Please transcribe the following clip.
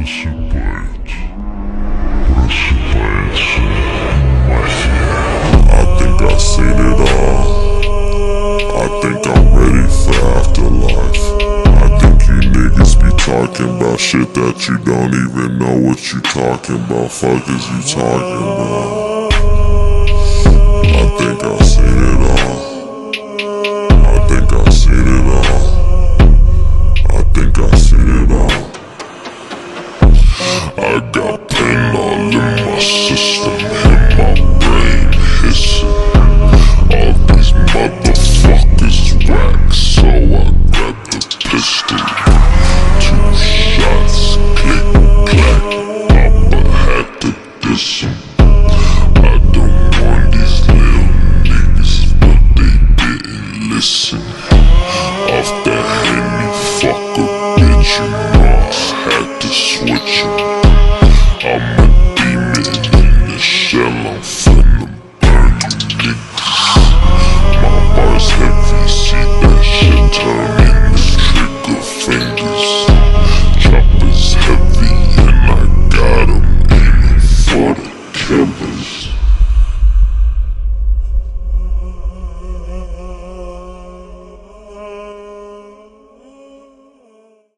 Просыпается, просыпается мафия. I think I seen it all. I think I'm ready for afterlife. I think you niggas be talking about shit that you don't even know what you talking about. Fuck is you talking about? I think I seen it all. I think I seen it all. I think I seen it all. I got pain all in my system, in my brain hissing. All these motherfuckers whack, so I grabbed the pistol. 2 shots, click, clack, Papa had to diss him. I don't want these little niggas, but they didn't listen. Off that Henny, fuck a bitch, you know I had to switch him. I'm a demon in the shell, I'm finna burn you niggas. My bars heavy, see that shit turn into trigger fingers.